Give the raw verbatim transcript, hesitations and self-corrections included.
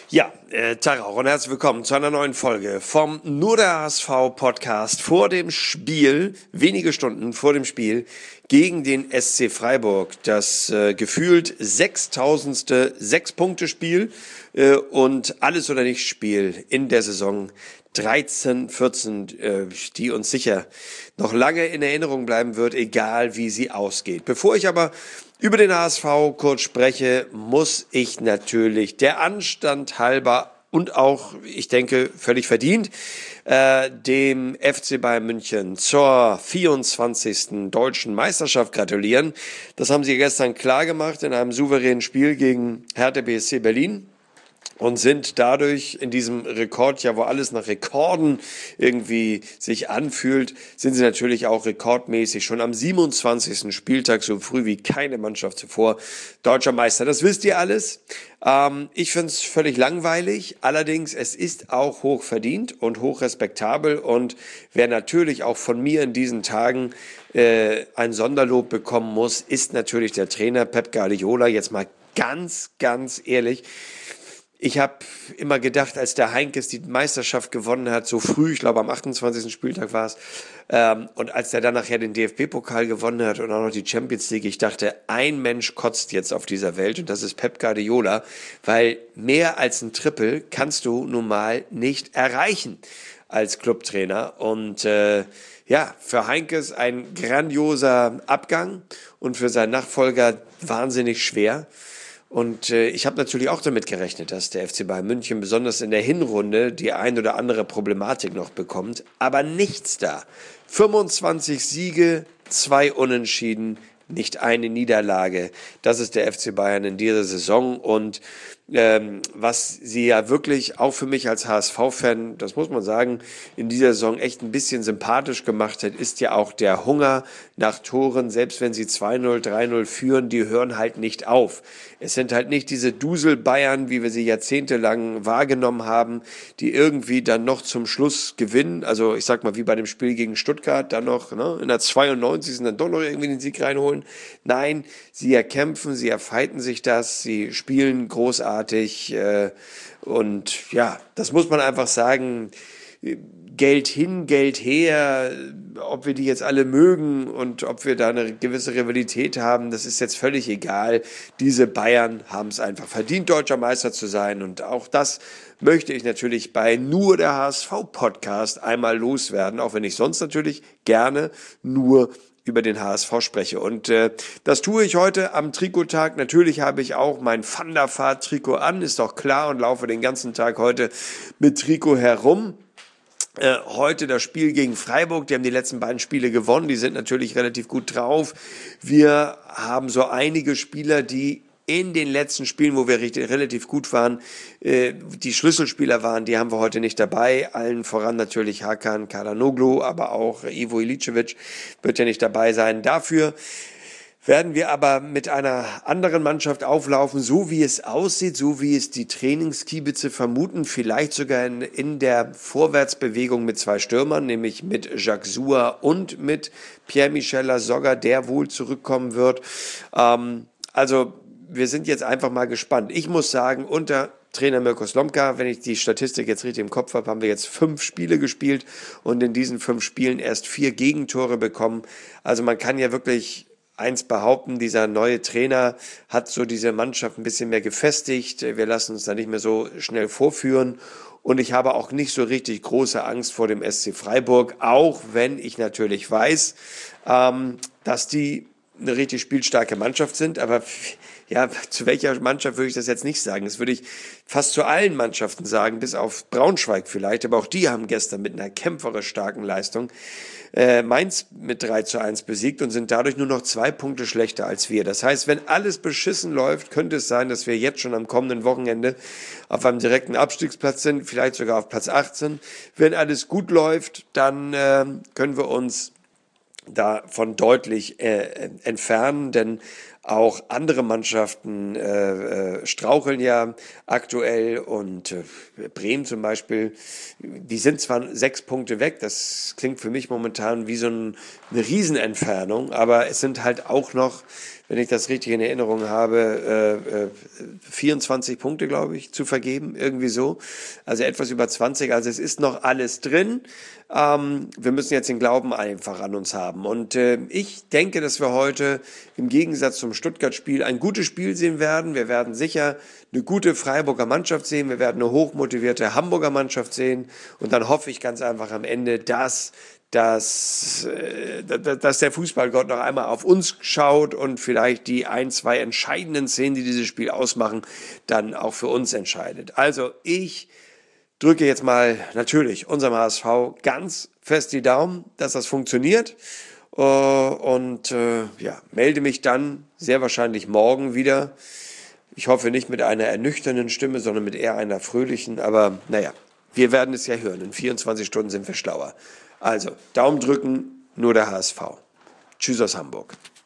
Ja, äh, Tag auch und herzlich willkommen zu einer neuen Folge vom Nur der H S V Podcast vor dem Spiel, wenige Stunden vor dem Spiel gegen den S C Freiburg. Das äh, gefühlt sechstausendste Sechs-Punkte-Spiel äh, und Alles-oder-Nichts-Spiel in der Saison dreizehn vierzehn, äh, die uns sicher noch lange in Erinnerung bleiben wird, egal wie sie ausgeht. Bevor ich aber über den H S V kurz spreche, muss ich natürlich der Anstand halber und auch, ich denke, völlig verdient, äh, dem F C Bayern München zur vierundzwanzigsten deutschen Meisterschaft gratulieren. Das haben sie gestern klar gemacht in einem souveränen Spiel gegen Hertha B S C Berlin. Und sind dadurch in diesem Rekordjahr, wo alles nach Rekorden irgendwie sich anfühlt, sind sie natürlich auch rekordmäßig schon am siebenundzwanzigsten Spieltag, so früh wie keine Mannschaft zuvor, deutscher Meister. Das wisst ihr alles. Ähm, ich finde es völlig langweilig. Allerdings, es ist auch hoch verdient und hoch respektabel. Und wer natürlich auch von mir in diesen Tagen äh, ein Sonderlob bekommen muss, ist natürlich der Trainer Pep Guardiola. Jetzt mal ganz, ganz ehrlich. Ich habe immer gedacht, als der Heinkes die Meisterschaft gewonnen hat, so früh, ich glaube am achtundzwanzigsten Spieltag war es, ähm, und als der dann nachher den D F B-Pokal gewonnen hat und auch noch die Champions League, ich dachte, ein Mensch kotzt jetzt auf dieser Welt und das ist Pep Guardiola, weil mehr als ein Triple kannst du nun mal nicht erreichen als Clubtrainer. Und äh, ja, für Heinkes ein grandioser Abgang und für seinen Nachfolger wahnsinnig schwer. Und äh, ich habe natürlich auch damit gerechnet, dass der F C Bayern München besonders in der Hinrunde die ein oder andere Problematik noch bekommt. Aber nichts da. fünfundzwanzig Siege, zwei Unentschieden, nicht eine Niederlage. Das ist der F C Bayern in dieser Saison. Und ähm, was sie ja wirklich auch für mich als H S V-Fan, das muss man sagen, in dieser Saison echt ein bisschen sympathisch gemacht hat, ist ja auch der Hunger nach Toren. Selbst wenn sie zwei null, drei null führen, die hören halt nicht auf. Es sind halt nicht diese Dusel-Bayern, wie wir sie jahrzehntelang wahrgenommen haben, die irgendwie dann noch zum Schluss gewinnen. Also ich sag mal, wie bei dem Spiel gegen Stuttgart, dann noch ne, in der zweiundneunzigsten dann doch noch irgendwie den Sieg reinholen. Nein, sie erkämpfen, sie erfeiten sich das, sie spielen großartig äh, und ja, das muss man einfach sagen. Geld hin, Geld her, ob wir die jetzt alle mögen und ob wir da eine gewisse Rivalität haben, das ist jetzt völlig egal. Diese Bayern haben es einfach verdient, deutscher Meister zu sein und auch das möchte ich natürlich bei nur der H S V-Podcast einmal loswerden, auch wenn ich sonst natürlich gerne nur über den H S V spreche. Und äh, das tue ich heute am Trikottag. Natürlich habe ich auch mein Van der Vaart-Trikot an, ist doch klar, und laufe den ganzen Tag heute mit Trikot herum. Äh, heute das Spiel gegen Freiburg, die haben die letzten beiden Spiele gewonnen, die sind natürlich relativ gut drauf. Wir haben so einige Spieler, die in den letzten Spielen, wo wir richtig, relativ gut waren, äh, die Schlüsselspieler waren, die haben wir heute nicht dabei. Allen voran natürlich Hakan Çalhanoğlu, aber auch Ivo Iličević wird ja nicht dabei sein. Dafür werden wir aber mit einer anderen Mannschaft auflaufen, so wie es aussieht, so wie es die Trainingskiebitze vermuten, vielleicht sogar in, in der Vorwärtsbewegung mit zwei Stürmern, nämlich mit Jacques Soua und mit Pierre-Michel Lasogga, der wohl zurückkommen wird. Ähm, also wir sind jetzt einfach mal gespannt. Ich muss sagen, unter Trainer Mirko Slomka, wenn ich die Statistik jetzt richtig im Kopf habe, haben wir jetzt fünf Spiele gespielt und in diesen fünf Spielen erst vier Gegentore bekommen. Also man kann ja wirklich eins behaupten, dieser neue Trainer hat so diese Mannschaft ein bisschen mehr gefestigt. Wir lassen uns da nicht mehr so schnell vorführen. Und ich habe auch nicht so richtig große Angst vor dem S C Freiburg, auch wenn ich natürlich weiß, ähm, dass die eine richtig spielstarke Mannschaft sind. Aber ja, zu welcher Mannschaft würde ich das jetzt nicht sagen? Das würde ich fast zu allen Mannschaften sagen, bis auf Braunschweig vielleicht. Aber auch die haben gestern mit einer kämpferisch starken Leistung äh, Mainz mit drei zu eins besiegt und sind dadurch nur noch zwei Punkte schlechter als wir. Das heißt, wenn alles beschissen läuft, könnte es sein, dass wir jetzt schon am kommenden Wochenende auf einem direkten Abstiegsplatz sind, vielleicht sogar auf Platz achtzehn. Wenn alles gut läuft, dann äh, können wir uns davon deutlich äh, entfernen, denn auch andere Mannschaften äh, äh, straucheln ja aktuell und äh, Bremen zum Beispiel, die sind zwar sechs Punkte weg, das klingt für mich momentan wie so ein, eine Riesenentfernung, aber es sind halt auch noch wenn ich das richtig in Erinnerung habe, äh, äh, vierundzwanzig Punkte, glaube ich, zu vergeben, irgendwie so. Also etwas über zwanzig, also es ist noch alles drin. Ähm, wir müssen jetzt den Glauben einfach an uns haben. Und äh, ich denke, dass wir heute im Gegensatz zum Stuttgart-Spiel ein gutes Spiel sehen werden. Wir werden sicher eine gute Freiburger Mannschaft sehen. Wir werden eine hochmotivierte Hamburger Mannschaft sehen. Und dann hoffe ich ganz einfach am Ende, dass dass, dass der Fußballgott noch einmal auf uns schaut und vielleicht die ein, zwei entscheidenden Szenen, die dieses Spiel ausmachen, dann auch für uns entscheidet. Also ich drücke jetzt mal natürlich unserem H S V ganz fest die Daumen, dass das funktioniert und ja, melde mich dann sehr wahrscheinlich morgen wieder. Ich hoffe nicht mit einer ernüchternden Stimme, sondern mit eher einer fröhlichen, aber naja, wir werden es ja hören. In vierundzwanzig Stunden sind wir schlauer. Also, Daumen drücken, nur der H S V. Tschüss aus Hamburg.